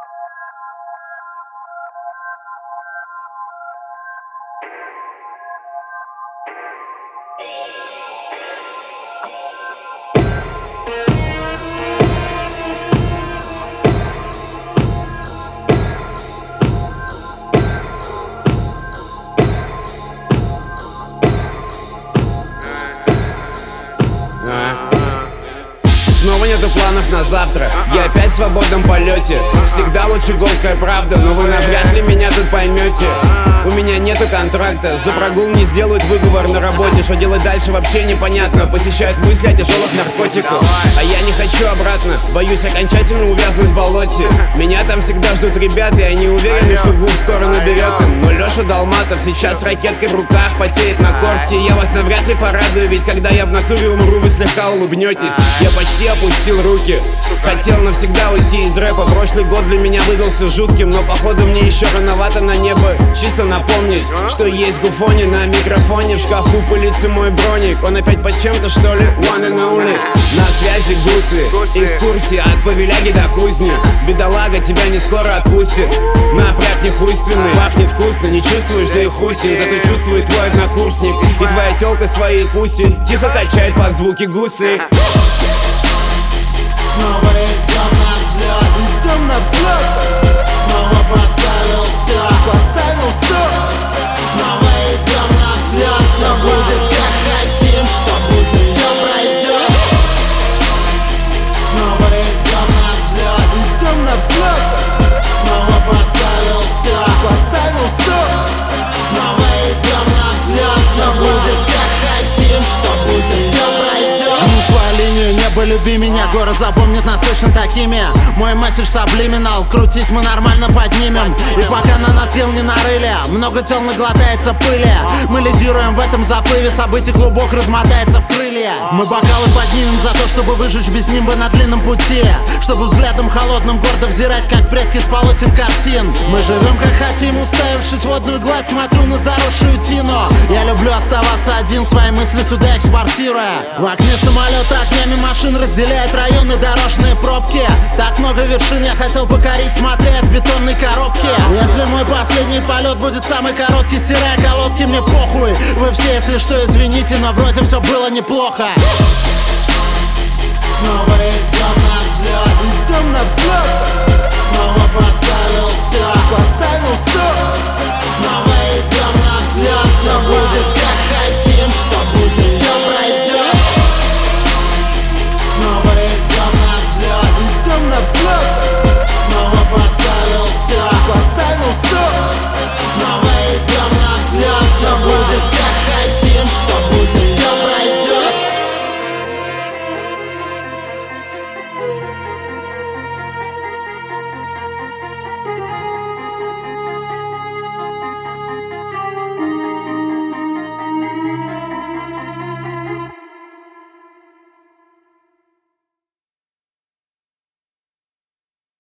Снова нету планов на завтра, я опять в свободном полете. Всегда лучше горькая правда, но вы навряд ли меня тут поймете. У меня нету контракта, за прогул не сделают выговор на работе. Что делать дальше вообще непонятно, посещают мысли о тяжелых наркотиках. А я не хочу обратно, боюсь окончательно увязнуть в болоте. Меня там всегда ждут ребята, и они уверены, что губ скоро наберет им. Но Леша Долматов сейчас ракеткой в руках потеет на корте. Я вас навряд ли порадую, ведь когда я в натуре умру, вы слегка улыбнетесь. Я почти опустил руки, хотел навсегда уйти из рэпа. Прошлый год для меня выдался жутким, но походу мне еще рановато на небо. Чисто напомнить, что есть Гуфони на микрофоне. В шкафу пылится мой броник, он опять под чем-то что ли? One and only. На связи гусли, экскурсии от Павеляги до Кузни. Бедолага, тебя не скоро отпустит. Напряг нехуйственный, пахнет вкусно, не чувствуешь, да и хуй с ним. Зато чувствует твой однокурсник и твоя тёлка своей пуси тихо качает под звуки гусли. Снова идем на взлет, идем на взлет. Снова поставил все, Снова идем на взлет, все будет как хотим, что будет, все пройдет. Снова идем на взлет, Снова поставил все, Снова идем на взлет, все будет как хотим, что будет, все пройдет. Ну, свою линию, небо, люби меня, город запомнит нас точно такими. Мой месседж саблиминал, крутись, мы нормально поднимем. И пока на нас дел не нарыли, много тел наглотается пыли. Мы лидируем в этом заплыве, событий клубок размотается в крылья. Мы бокалы поднимем за то, чтобы выжечь без нимба на длинном пути, чтобы взглядом холодным гордо взирать, как предки с полотен картин. Мы живем как хотим, уставившись в водную гладь, смотрю на заросшую тину. Я люблю оставаться один, свои мысли сюда экспортируя. В окне самолета огнями машин разделяют районы дорожные пробки. Так много вершин я хотел покорить, смотря с бетонной коробки. Если мой последний полет будет самый короткий, стирая колодки, мне похуй. Вы все, если что, извините, но вроде все было неплохо.